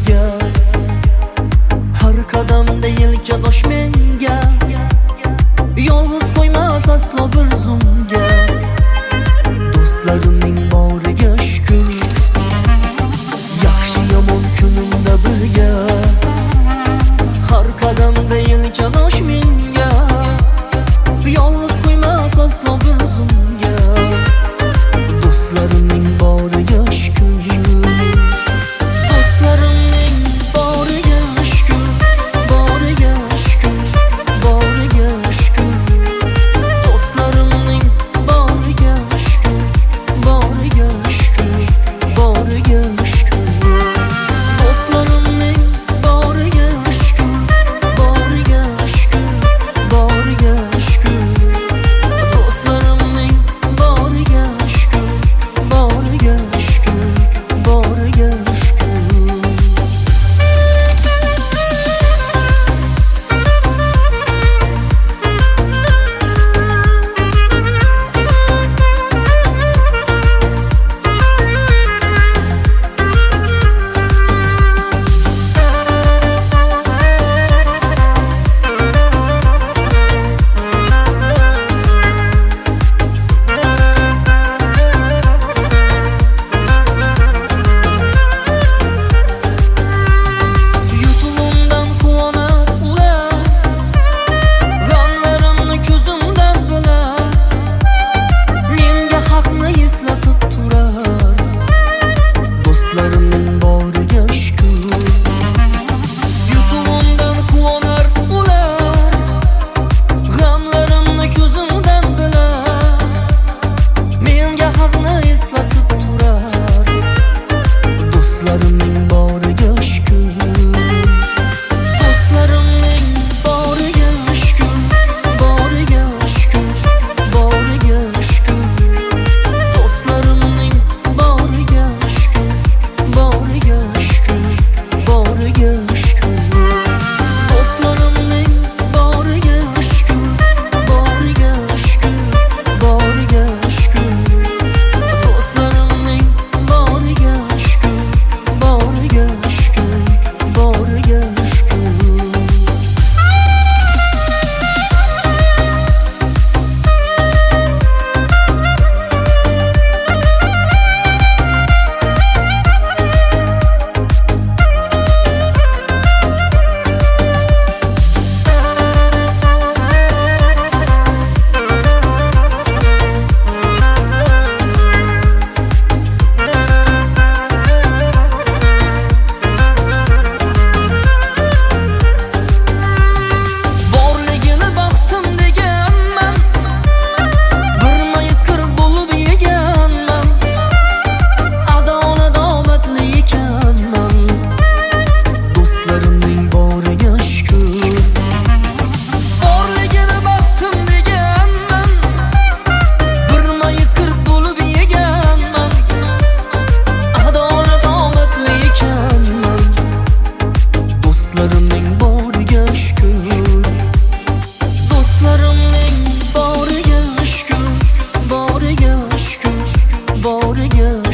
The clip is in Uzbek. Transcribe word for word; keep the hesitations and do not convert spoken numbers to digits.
birga, har qadamda yelkadosh menga, yolg'iz qo'ymas aslo bir zumga. Do'stlarimning boriga shukr, yaxshi yomon kunimda birga, har qadamda yelkadosh menga, yolg'iz qo'ymas aslo bir zumga. Do'stlarimning boriga shukr, do'stlarimning boriga shukr, boriga shukr, boriga shukr. Do'stlarimning boriga shukr, boriga shukr, boriga shukr. Do'stlarimning boriga shukr, boriga shukr, boriga shukr. Do'stlarimning boriga shukr, boriga shukr, boriga shukr. Yutug'imdan quvonar ular, g'amlarimni ko'zimdan bilar, menga haqni eslatib turar. Do'stlarimning boriga shukr, yutug'imdan quvonar ular, g'amlarimni ko'zimdan bilar, menga haqni eslatib turar. Do'stlarimning boriga shukr, do'stlarimning boriga shukr, boriga shukr, boriga shukr. Do'stlarimning boriga shukr, boriga shukr, boriga shukr. Do'stlarimning boriga shukr, boriga shukr, boriga shukr. Do'stlarimning boriga shukr, boriga shukr, boriga shukr. Borligini baxtim deganman, bir mayiz qirq bo'lib yeganman, adolat omadli ekanman. Do'stlarimning boriga shukr, borligini baxtim deganman, bir mayiz qirq bo'lib yeganman, adolat omadli ekanman. Do'stlarimning boriga shukr, do'stlarimning boriga shukr, boriga shukr, boriga